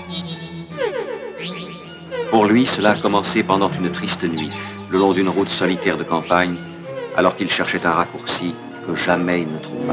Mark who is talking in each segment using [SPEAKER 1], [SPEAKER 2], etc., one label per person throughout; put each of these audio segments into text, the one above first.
[SPEAKER 1] Pour lui, cela a commencé pendant une triste nuit, le long d'une route solitaire de campagne, alors qu'il cherchait un raccourci que jamais il ne trouva.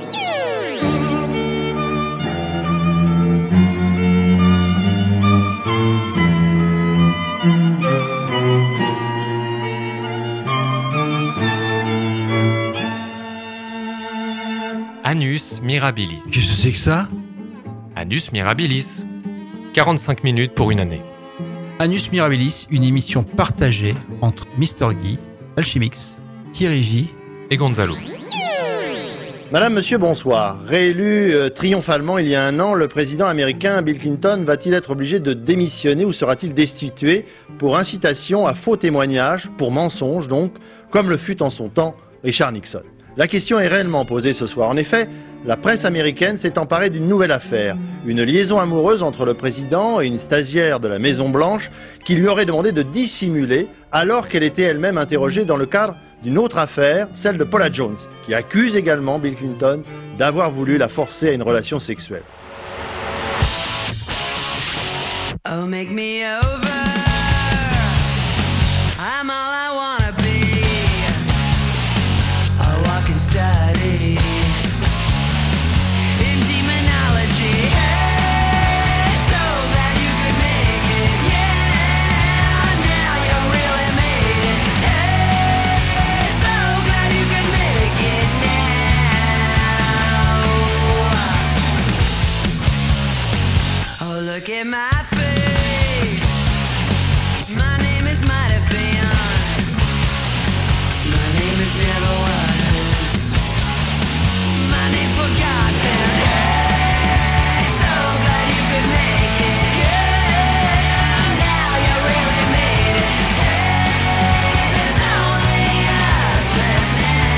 [SPEAKER 2] Annus Mirabilis.
[SPEAKER 3] Qu'est-ce que c'est que ça ?
[SPEAKER 2] Annus Mirabilis. 45 minutes pour une année.
[SPEAKER 3] Annus Mirabilis, une émission partagée entre Mr. Guy, Alchemix, Thierry J
[SPEAKER 2] et Gonzalo.
[SPEAKER 4] Madame, monsieur, bonsoir. Réélu triomphalement il y a un an, le président américain Bill Clinton va-t-il être obligé de démissionner ou sera-t-il destitué pour incitation à faux témoignage, pour mensonge donc, comme le fut en son temps Richard Nixon ? La question est réellement posée ce soir. En effet, la presse américaine s'est emparée d'une nouvelle affaire. Une liaison amoureuse entre le président et une stagiaire de la Maison-Blanche qui lui aurait demandé de dissimuler alors qu'elle était elle-même interrogée dans le cadre d'une autre affaire, celle de Paula Jones, qui accuse également Bill Clinton d'avoir voulu la forcer à une relation sexuelle.
[SPEAKER 5] Oh, make me over. I'm all I wanna be. A walking study in demonology. Hey, so glad you could make it. Yeah, now you really made it. Hey, so glad you could make it now. Oh, look at my face. My name is might have been. My name is never was. My name forgotten. Hey, so glad you could make it. Yeah, now you really made it. Hey, there's only us left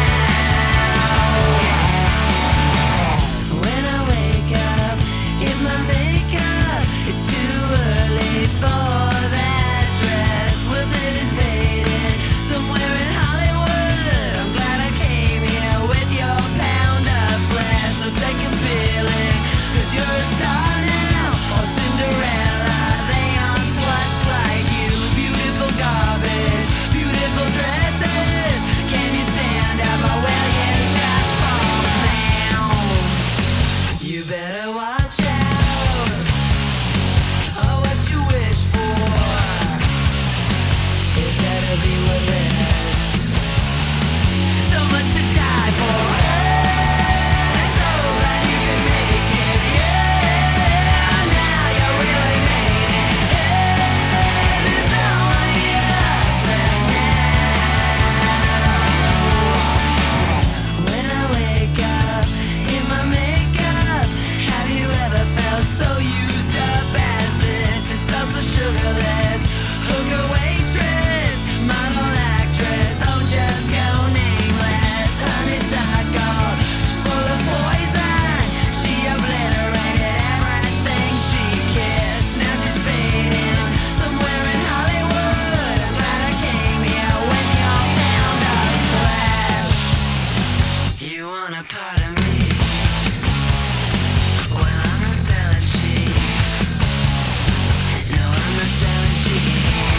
[SPEAKER 5] now. When I wake up in my makeup, it's too early for that dress. Wilted and faded, somewhere in Hollywood. I'm glad I came here with your pound of flesh. No second feeling, 'cause you're a star now. Or Cinderella, they aren't sluts like you. Beautiful garbage, beautiful dresses. Can you stand up or will you just fall down? You better watch out. Oh, what you wish for, it better be worth it. So much to die for. Hey, so glad you could make it. Yeah, now you really made it. Hey, there's only us left now. When I wake up in my makeup, have you ever felt so used up as this? It's also sugarless. Hooker, waitress, model, actress, oh just go nameless. Honeysuckle, she's full of poison. She obliterated everything she kissed. Now she's fading somewhere in Hollywood. I'm glad I came here with your pound of flesh. You want a part of me? Well, I'm not selling cheap. No, I'm not selling cheap.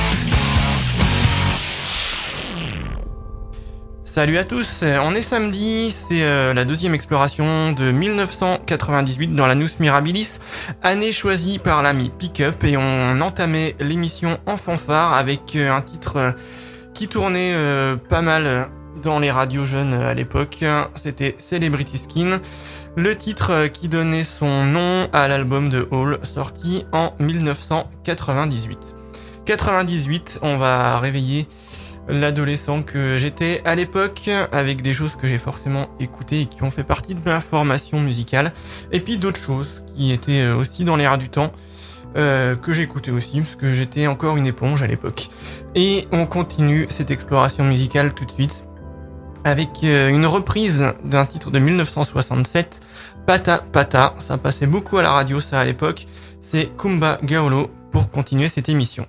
[SPEAKER 6] Salut à tous, on est samedi, c'est la deuxième exploration de 1998 dans l'Annus Mirabilis, année choisie par l'ami Pickup, et on entamait l'émission en fanfare avec un titre qui tournait pas mal dans les radios jeunes à l'époque, c'était Celebrity Skin, le titre qui donnait son nom à l'album de Hall sorti en 1998. 98, on va réveiller l'adolescent que j'étais à l'époque, avec des choses que j'ai forcément écoutées et qui ont fait partie de ma formation musicale, et puis d'autres choses qui étaient aussi dans l'air du temps, que j'écoutais aussi, parce que j'étais encore une éponge à l'époque. Et on continue cette exploration musicale tout de suite, avec une reprise d'un titre de 1967, Pata Pata, ça passait beaucoup à la radio ça à l'époque, c'est Kumba Gaolo pour continuer cette émission.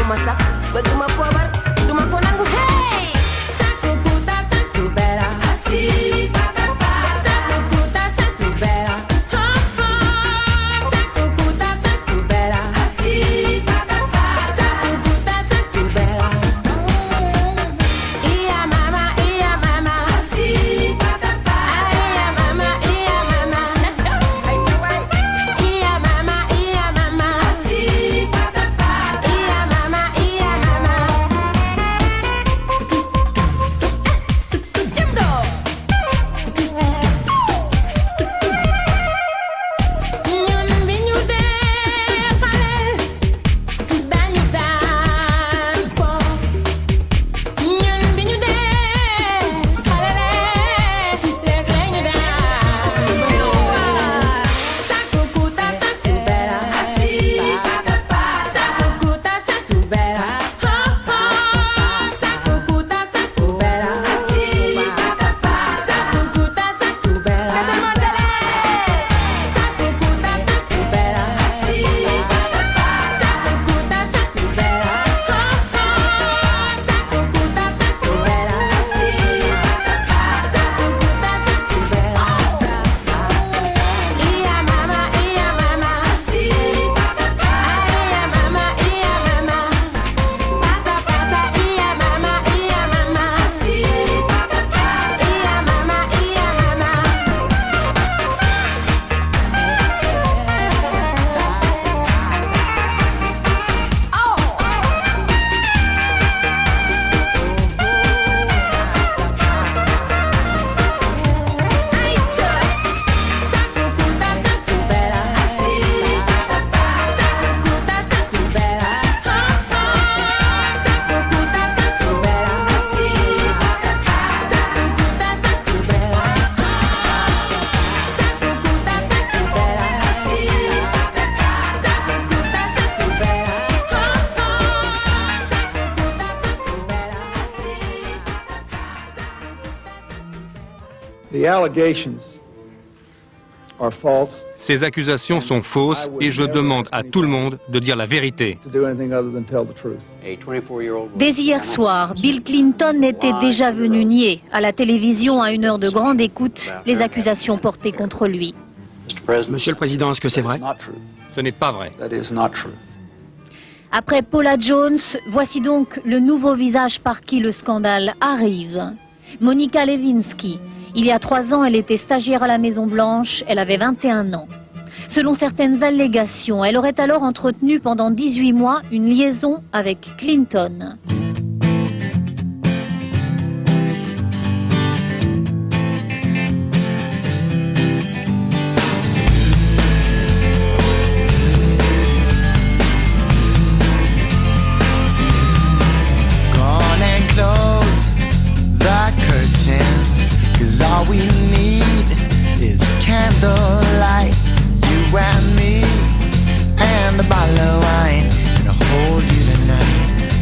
[SPEAKER 5] ma saf bëgg ma poobar duma ko nangu hey Saku kuta saku bera asi patapa Saku kuta saku bera ha ha Saku kuta saku bera asi patapa Saku kuta saku bera Iya mama asi patapa Iya mama Iya mama asi patapa Iya mama Jumbo ñun bi ñu dee xale dañu daan fo ñun bi ñu dee xale léeg-léeg ñu daan Saku kuta saku bera asi patapa Saku kuta saku bera ha ha Saku kuta saku bera asi patapa Saku kuta saku bera Saku kuta saku bera asi patapa Saku kuta saku bera ha ha Saku kuta saku bera asi patapa Saku kuta saku bera Iya mama asi patapa Iya mama Pata pata iya mama asi patapa Iya mama Saku kuta saku bera asi patapa Saku kuta saku bera ha ha Saku kuta saku bera asi patapa Saku kuta saku bera Saku kuta saku bera asi patapa Saku kuta saku bera ha ha Saku kuta saku bera asi
[SPEAKER 7] The allegations are false.
[SPEAKER 8] Ces accusations sont fausses et je demande à tout le monde de dire la vérité.
[SPEAKER 7] To do anything other than tell the truth.
[SPEAKER 9] Dès hier soir, Bill Clinton était déjà venu nier à la télévision à une heure de grande écoute les accusations portées contre lui.
[SPEAKER 8] Monsieur le Président, est-ce que c'est vrai? Ce n'est pas vrai.
[SPEAKER 7] That is not true.
[SPEAKER 9] Après Paula Jones, voici donc le nouveau visage par qui le scandale arrive. Monica Lewinsky. Il y a 3 ans, elle était stagiaire à la Maison-Blanche, elle avait 21 ans. Selon certaines allégations, elle aurait alors entretenu pendant 18 mois une liaison avec Clinton.
[SPEAKER 10] Gone and close the curtains, 'cause all we need is candlelight, you and me, and a bottle of wine, and I'll hold you tonight.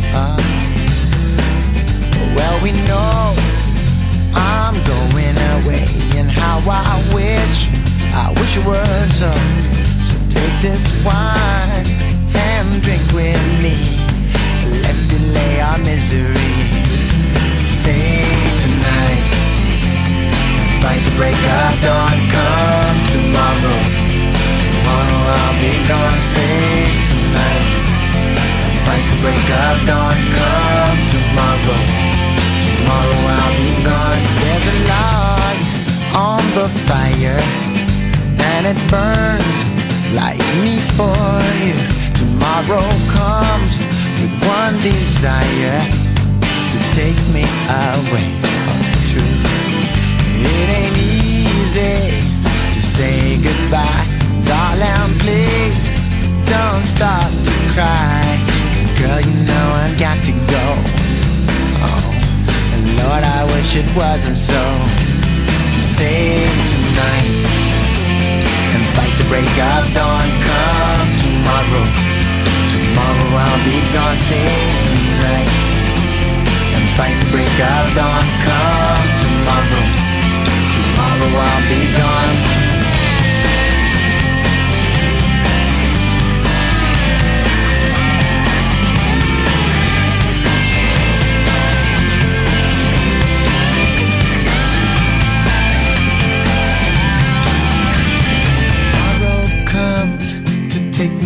[SPEAKER 10] Well, we know I'm going away, and how I wish it were so. So take this wine and drink with me. Let's delay our misery. Sing tonight, fight the break of dawn. Come tomorrow, tomorrow I'll be gone. Sing tonight, fight the break of dawn. Come tomorrow, tomorrow I'll be gone. There's a log on the fire, and it burns like me for you. Tomorrow comes with one desire, to take me away from the truth. It ain't easy to say goodbye, darling, please don't start to cry, 'cause girl, you know I've got to go. Oh, and Lord, I wish it wasn't so. Sing tonight and fight the break of dawn. Come tomorrow, tomorrow I'll be gone. Sing tonight and fight the break of dawn. Come tomorrow, tomorrow I'll be gone.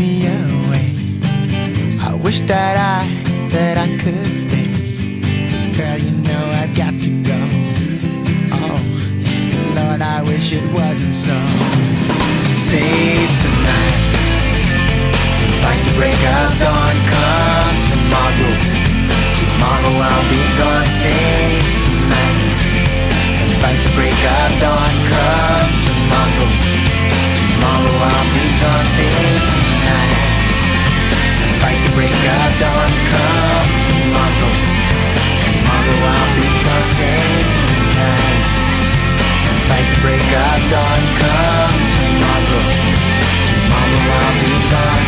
[SPEAKER 10] me away. I wish that I could stay. Girl, you know I've got to go. Oh, Lord, I wish it wasn't so. Save tonight, fight the break of dawn. Come tomorrow, tomorrow I'll be gone. Save tonight, fight the break of dawn. Come tomorrow, tomorrow I'll be gone. Save tonight, fight the break of dawn. Come tomorrow, tomorrow I'll be gone. Save tonight, fight the break of dawn. Come tomorrow, tomorrow I'll be gone.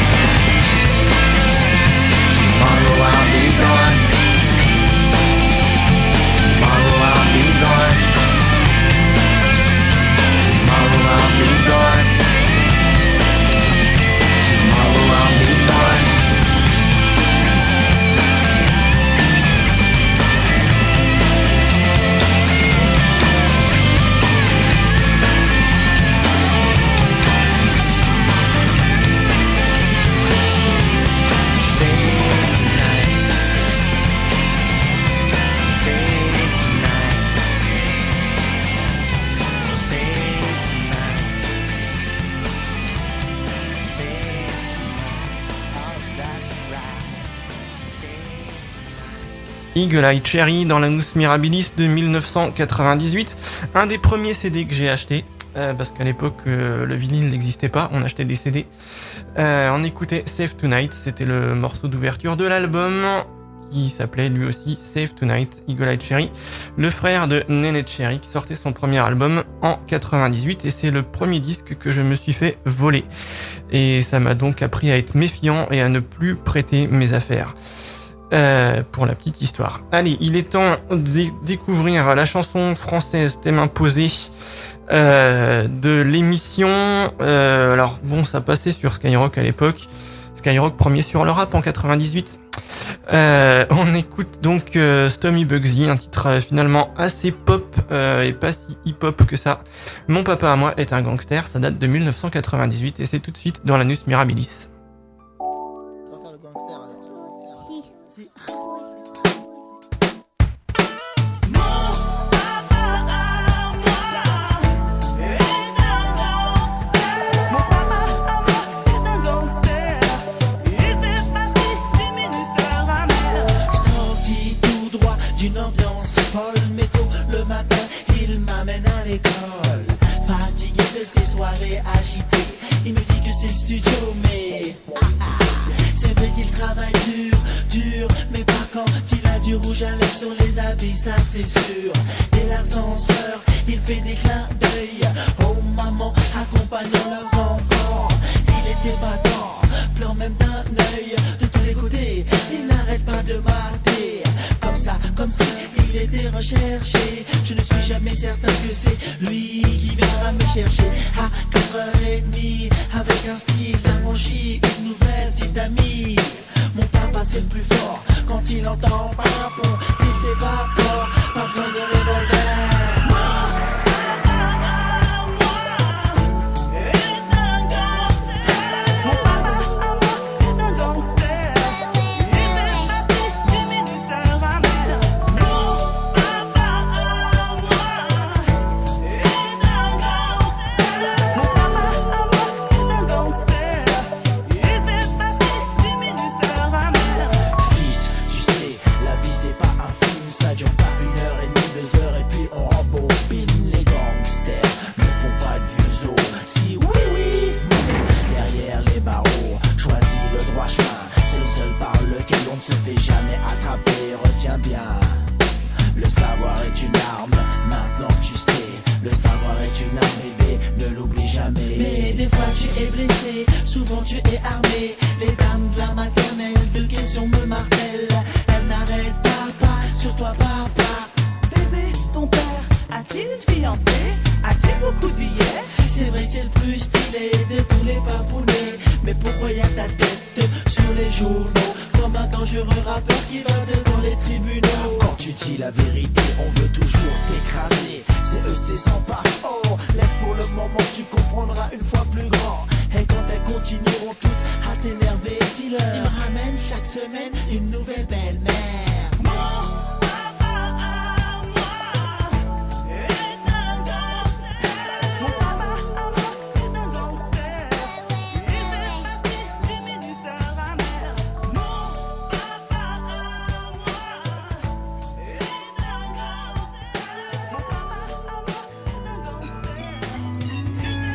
[SPEAKER 10] Tomorrow I'll be gone. Tomorrow I'll be gone. Tomorrow I'll be gone. Tomorrow I'll be gone.
[SPEAKER 6] Eagle Eye Cherry dans l'Anus Mirabilis de 1998, un des premiers CD que j'ai acheté, parce qu'à l'époque le vinyle n'existait pas, on achetait des CD. On écoutait Save Tonight, c'était le morceau d'ouverture de l'album, qui s'appelait lui aussi Save Tonight, Eagle Eye Cherry, le frère de Neneh Cherry qui sortait son premier album en 98, et c'est le premier disque que je me suis fait voler. Et ça m'a donc appris à être méfiant et à ne plus prêter mes affaires. Pour la petite histoire. Allez, il est temps de découvrir la chanson française thème imposé de l'émission. Alors bon, ça passait sur Skyrock à l'époque. Skyrock premier sur le rap en 98. On écoute donc Stomy Bugsy, un titre finalement assez pop et pas si hip-hop que ça. Mon papa à moi est un gangster, ça date de 1998 et c'est tout de suite dans l'Anus Mirabilis.
[SPEAKER 11] Une ambiance folle, mais tôt le matin, il m'amène à l'école. Fatigué de ces soirées agitées, il me dit que c'est le studio, mais c'est vrai qu'il travaille dur, mais pas quand il a du rouge à lèvres sur les habits, ça c'est sûr. Et l'ascenseur, il fait des clins d'œil aux mamans accompagnant leurs enfants. Il était battant, pleure même d'un œil de tous les côtés, il n'arrête pas de mater. Comme si il était recherché. Je ne suis jamais certain que c'est lui qui viendra me chercher. À 4h30, avec un style affranchi, une nouvelle petite amie. Mon papa c'est le plus fort. Quand il entend papon, il s'évapore. Pas besoin de revolver. Et quand elles continueront toutes à t'énerver, dis-leur, il me ramène chaque semaine une nouvelle belle-mère. Mon papa à moi est un gangster. Mon papa à moi est un gangster. Il fait partie du ministère amer. Mon papa à moi est un gangster. Mon papa à moi est un gangster.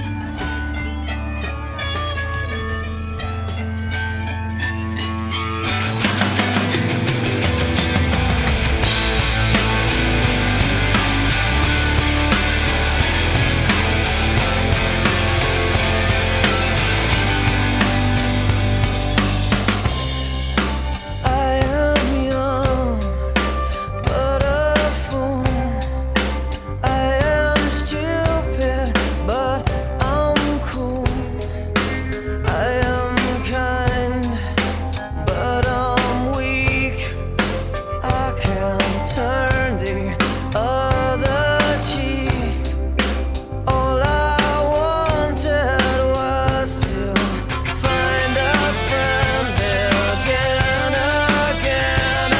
[SPEAKER 5] I am young, but a fool. I am stupid, but I'm cool. I am kind, but I'm weak. I can turn the other cheek. All I wanted was to find a friend again, again.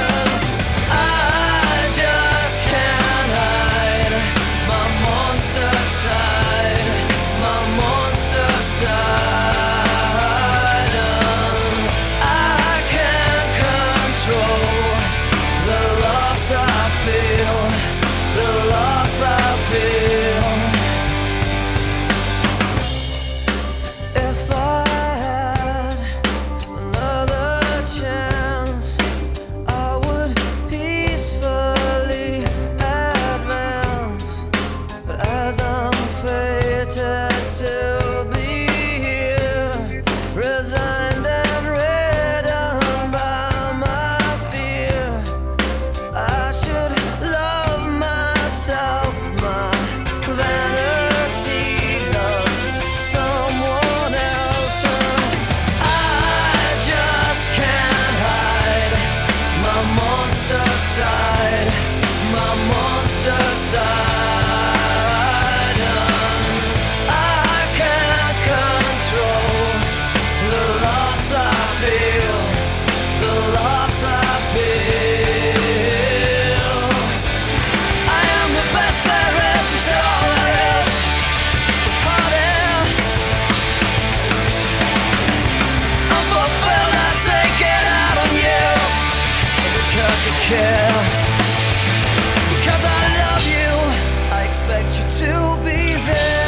[SPEAKER 5] I just can't hide my monster side, my monster side. I can't control the loss I feel, the loss I feel. If I had another chance, I would peacefully advance. But as I'm fated to be here, resigned and ridden by my fear, I should love myself. My vanity loves someone else. I just can't hide my monster side, my monster side. I can't control the loss I feel, the loss I feel. I am the best there is, it's all there is. It's hot air. I'm fulfilled, I take it out on you. Because you care. Because I love you, I expect you to be there.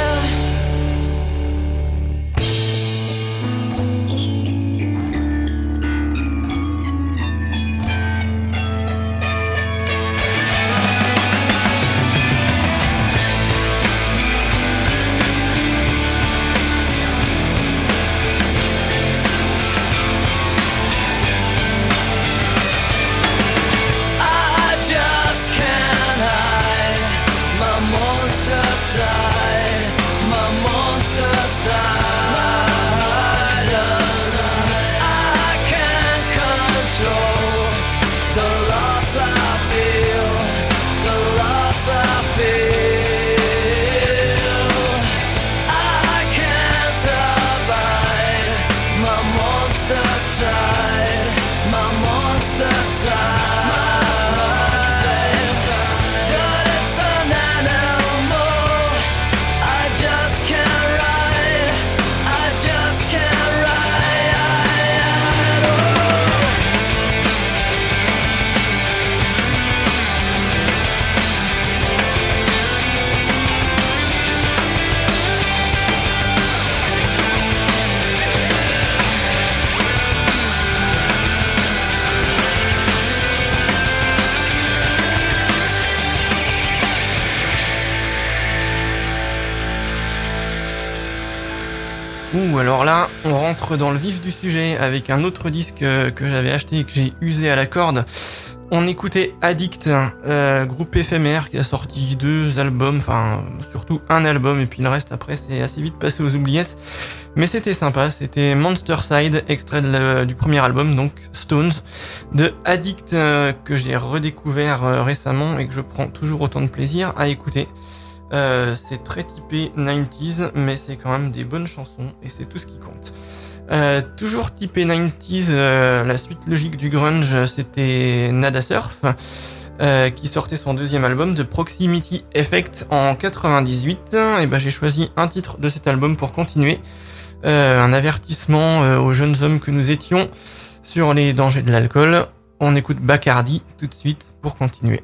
[SPEAKER 5] I just can't hide my monster side, my monster side. I can't control the loss I feel, the loss I feel. I can't abide my monster side, my monster side. But it's an animal I just can't ride, I just can't ride.
[SPEAKER 6] Alors là, on rentre dans le vif du sujet avec un autre disque que j'avais acheté et que j'ai usé à la corde. On écoutait Addict, groupe éphémère qui a sorti 2 albums, enfin surtout un album, et puis le reste après c'est assez vite passé aux oubliettes. Mais c'était sympa, c'était Monster Side, extrait du premier album, donc Stones, de Addict, que j'ai redécouvert récemment et que je prends toujours autant de plaisir à écouter. C'est très typé 90s, mais c'est quand même des bonnes chansons et c'est tout ce qui compte. Toujours typé 90s, la suite logique du grunge, c'était Nada Surf, qui sortait son deuxième album de Proximity Effect en 98. Et ben j'ai choisi un titre de cet album pour continuer. Un avertissement aux jeunes hommes que nous étions sur les dangers de l'alcool. On écoute Bacardi tout de suite pour continuer.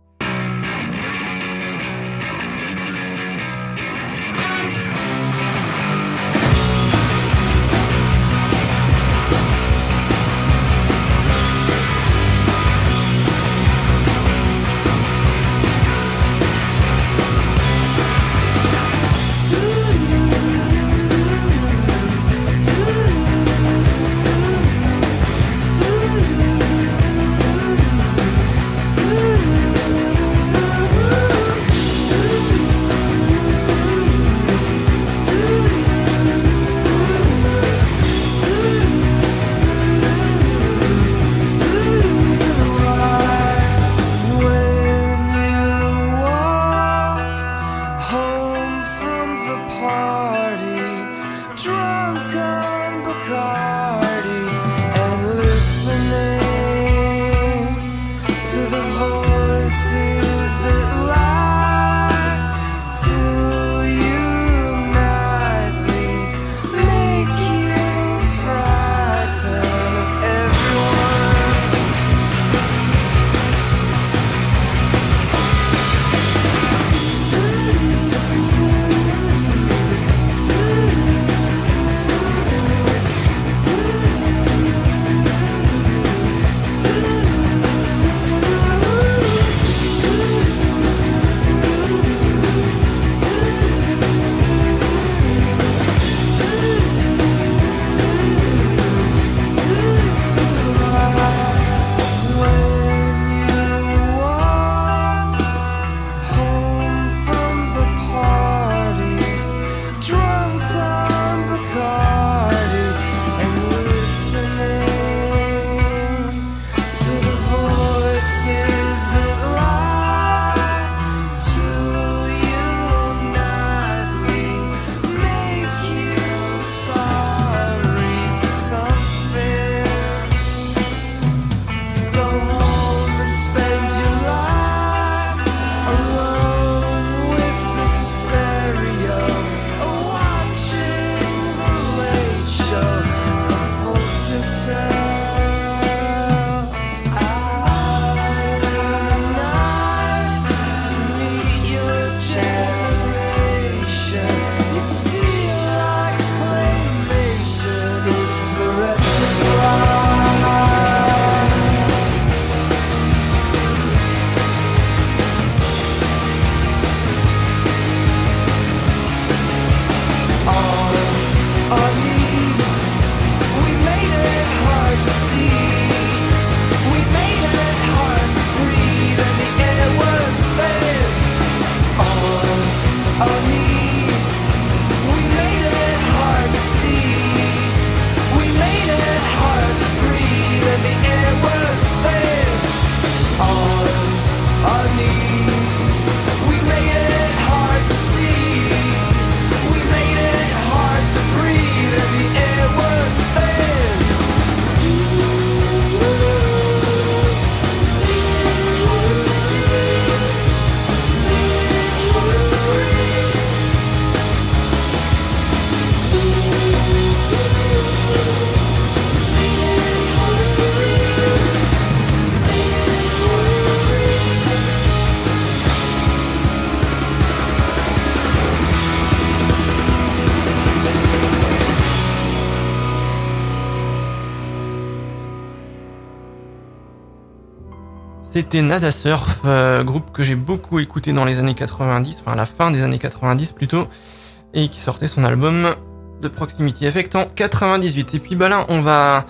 [SPEAKER 6] C'était Nada Surf, groupe que j'ai beaucoup écouté dans les années 90, enfin à la fin des années 90 plutôt, et qui sortait son album de Proximity Effect en 98. Et puis bah là, on va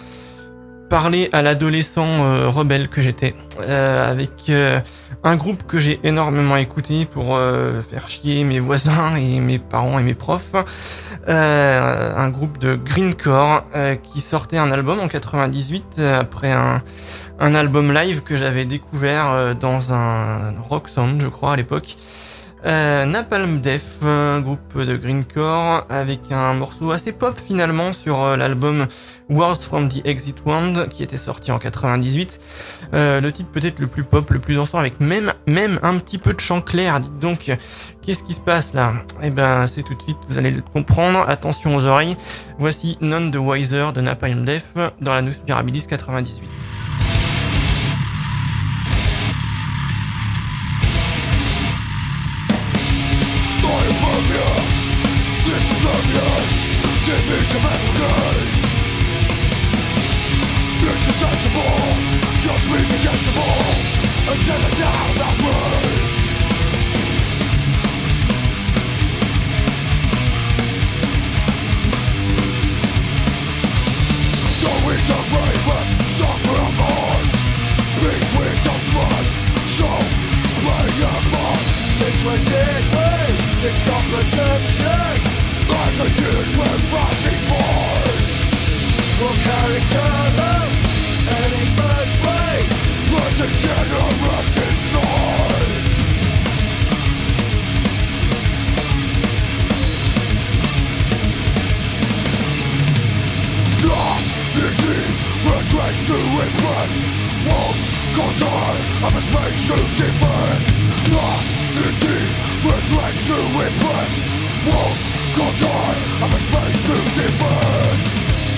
[SPEAKER 6] parler à l'adolescent rebelle que j'étais, avec un groupe que j'ai énormément écouté pour faire chier mes voisins et mes parents et mes profs, un groupe de grindcore qui sortait un album en 98 après un album live que j'avais découvert dans un Rock Sound, je crois, à l'époque. Napalm Death, un groupe de grindcore avec un morceau assez pop finalement sur l'album Words from the Exit Wound qui était sorti en 98. Le titre peut-être le plus pop, le plus dansant avec même un petit peu de chant clair. Dites donc, qu'est-ce qui se passe là ? Eh ben c'est tout de suite, vous allez le comprendre. Attention aux oreilles. Voici None the Wiser de Napalm Death dans la Nous Mirabilis 98.
[SPEAKER 12] Just be digestible until I down that way. The weak, the bravest suffer a march. Big windows smudge, so play your part. Since when did we discover perception? As a youth we're flashing bored. We'll carry turtles. Enigma's way, but degenerate inside. Not the deep, retrace to impress. Won't contour of a space to defend. Not the deep, retrace to impress. Won't contour of a space to defend.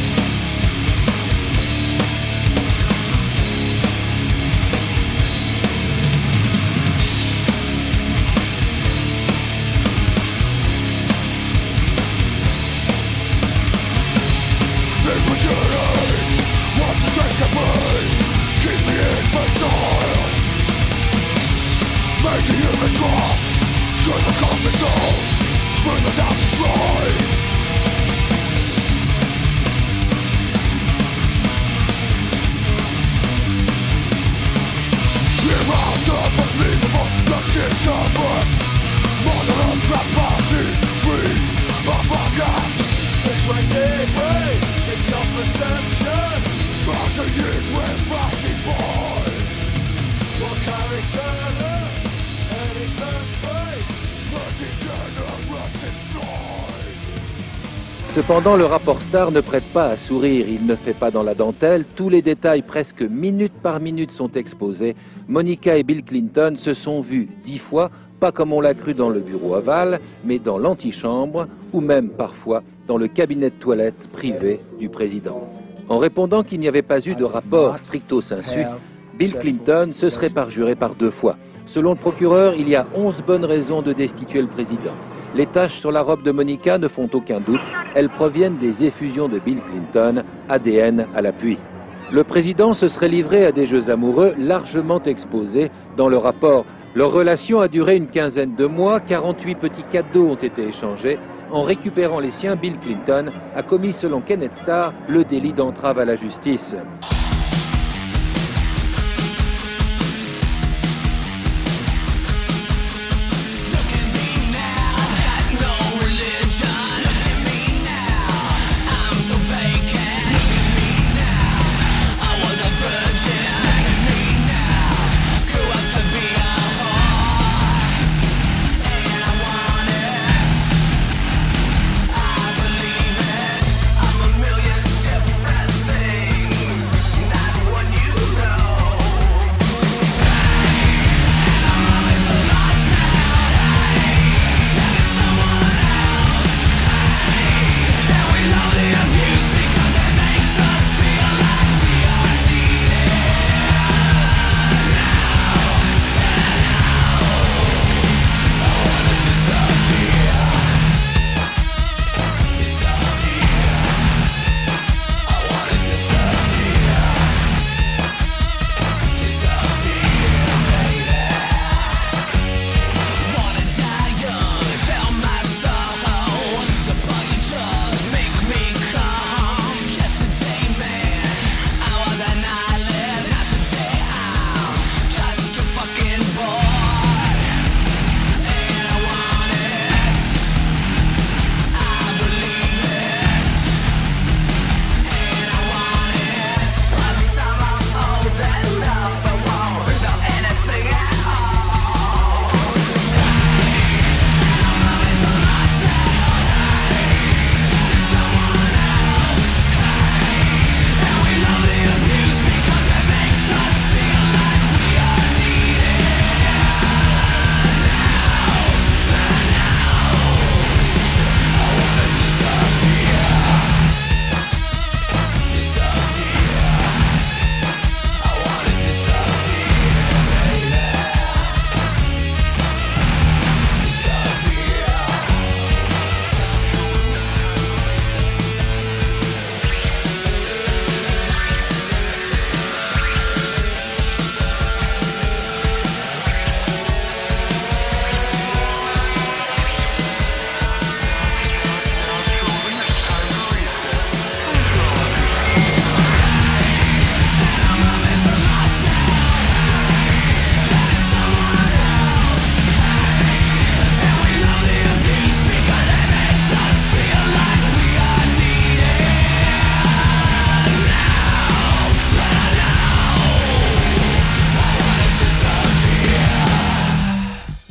[SPEAKER 12] Make a human drop to the coffin zone. Spring without destroy. Unbelievable, legitimate. Mother of trap party, freeze up our gap. Since when did we discover perception? As a youth we're flashing boy. We'll carry turners, enigmas play, but degenerate inside.
[SPEAKER 13] Cependant, le rapport Starr ne prête pas à sourire, il ne fait pas dans la dentelle, tous les détails presque minute par minute sont exposés. Monica et Bill Clinton se sont vus 10 fois, pas comme on l'a cru dans le bureau aval, mais dans l'antichambre, ou même parfois dans le cabinet de toilette privé du président. En répondant qu'il n'y avait pas eu de rapport stricto sensu, Bill Clinton se serait parjuré par 2 fois. Selon le procureur, il y a 11 bonnes raisons de destituer le président. Les taches sur la robe de Monica ne font aucun doute, elles proviennent des effusions de Bill Clinton, ADN à l'appui. Le président se serait livré à des jeux amoureux largement exposés dans le rapport. Leur relation a duré une quinzaine de mois, 48 petits cadeaux ont été échangés. En récupérant les siens, Bill Clinton a commis, selon Kenneth Starr, le délit d'entrave à la justice.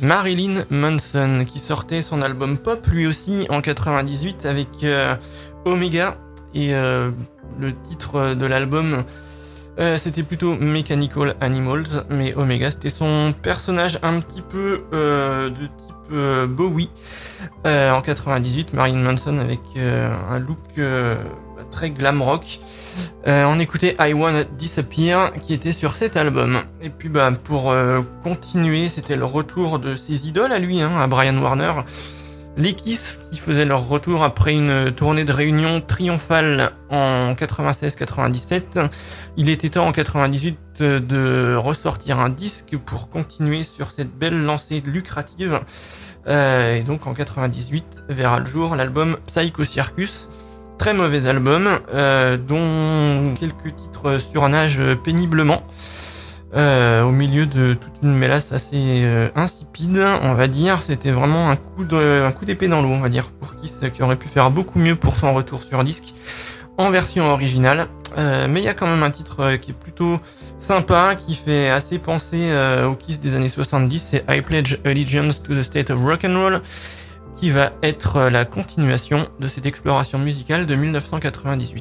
[SPEAKER 6] Marilyn Manson, qui sortait son album pop lui aussi en 98 avec Omega, et le titre de l'album c'était plutôt Mechanical Animals, mais Omega c'était son personnage un petit peu de type Bowie en 98. Marilyn Manson avec un look très glam rock. On écoutait I Wanna Disappear qui était sur cet album. Et puis pour continuer, c'était le retour de ses idoles à lui, à Brian Warner. Les Kiss qui faisaient leur retour après une tournée de réunion triomphale en 96-97. Il était temps en 98 de ressortir un disque pour continuer sur cette belle lancée lucrative. Et donc en 98 verra le jour l'album Psycho Circus. Très mauvais album, dont quelques titres surnagent péniblement. Au milieu de toute une mélasse assez insipide, on va dire. C'était vraiment un coup d'épée dans l'eau, on va dire, pour Kiss, qui aurait pu faire beaucoup mieux pour son retour sur disque en version originale. Mais il y a quand même un titre qui est plutôt sympa, qui fait assez penser au Kiss des années 70, c'est I Pledge Allegiance to the State of Rock'n'Roll, qui va être la continuation de cette exploration musicale de 1998.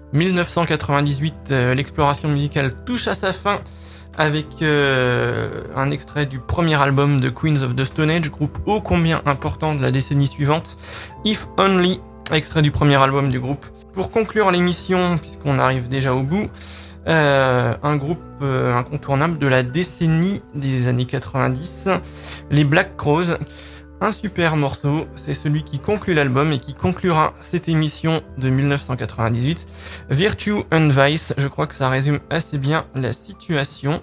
[SPEAKER 6] 1998, l'exploration musicale touche à sa fin avec un extrait du premier album de Queens of the Stone Age, groupe ô combien important de la décennie suivante, If Only, extrait du premier album du groupe. Pour conclure l'émission, puisqu'on arrive déjà au bout, un groupe incontournable de la décennie des années 90, les Black Crowes. Un super morceau, c'est celui qui conclut l'album et qui conclura cette émission de 1998. Virtue and Vice, je crois que ça résume assez bien la situation.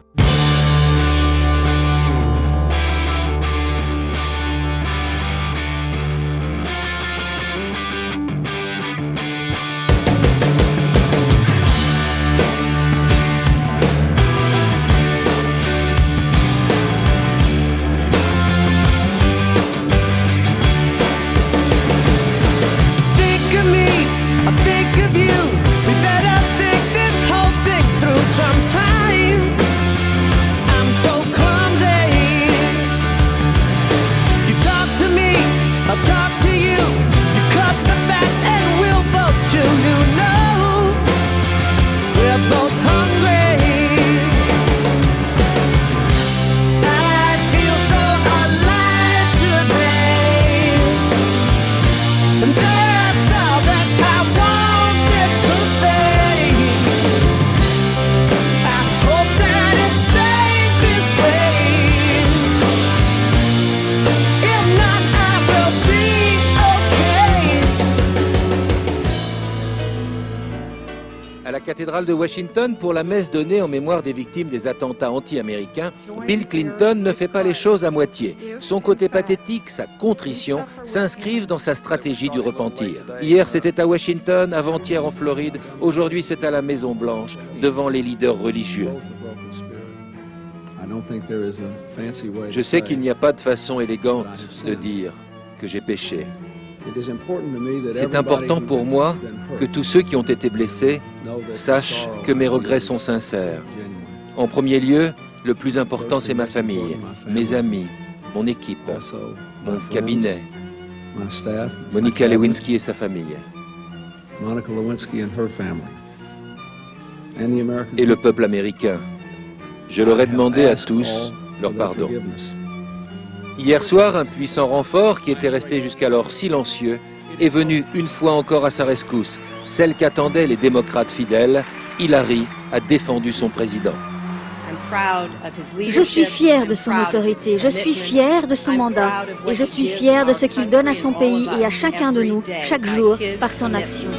[SPEAKER 13] Cathédrale de Washington, pour la messe donnée en mémoire des victimes des attentats anti-américains, Bill Clinton ne fait pas les choses à moitié. Son côté pathétique, sa contrition, s'inscrivent dans sa stratégie du repentir. Hier, c'était à Washington, avant-hier en Floride, aujourd'hui c'est à la Maison-Blanche, devant les leaders religieux. Je sais qu'il n'y a pas de façon élégante de dire que j'ai péché. C'est important pour moi que tous ceux qui ont été blessés sachent que mes regrets sont sincères. En premier lieu, le plus important c'est ma famille, mes amis, mon équipe, mon cabinet, Monica Lewinsky et sa famille, et le peuple américain. Je leur ai demandé à tous leur pardon. Hier soir, un puissant renfort, qui était resté jusqu'alors silencieux, est venu une fois encore à sa rescousse. Celle qu'attendaient les démocrates fidèles, Hillary a défendu son président.
[SPEAKER 14] Je suis fier de son autorité, je suis fier de son mandat, et je suis fier de ce qu'il donne à son pays et à chacun de nous, chaque jour, par son action.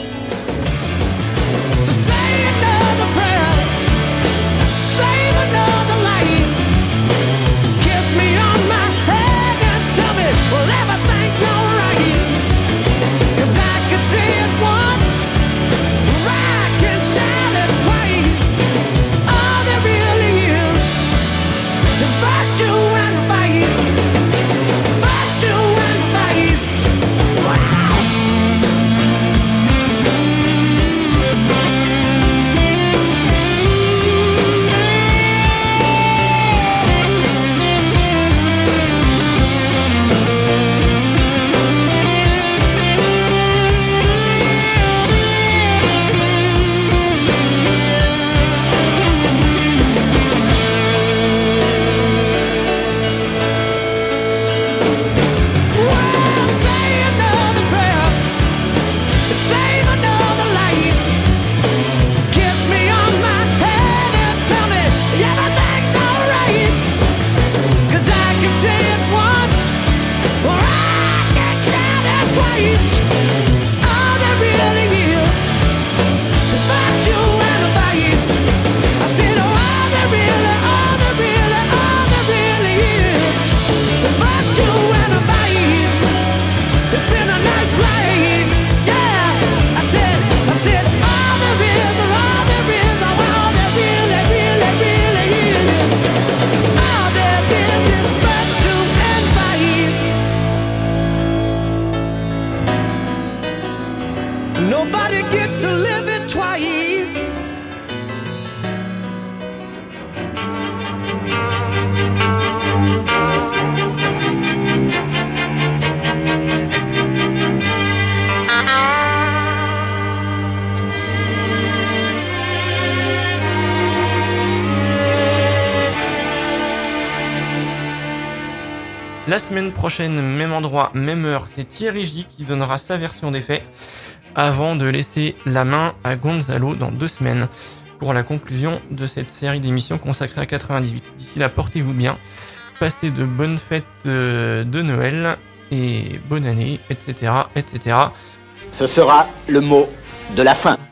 [SPEAKER 12] Nobody gets to live it twice.
[SPEAKER 6] La semaine prochaine, même endroit, même heure, c'est Thierry J qui donnera sa version des faits avant de laisser la main à Gonzalo dans 2 semaines pour la conclusion de cette série d'émissions consacrée à 98. D'ici là, portez-vous bien, passez de bonnes fêtes de Noël et bonne année, etc., etc.
[SPEAKER 15] Ce sera le mot de la fin.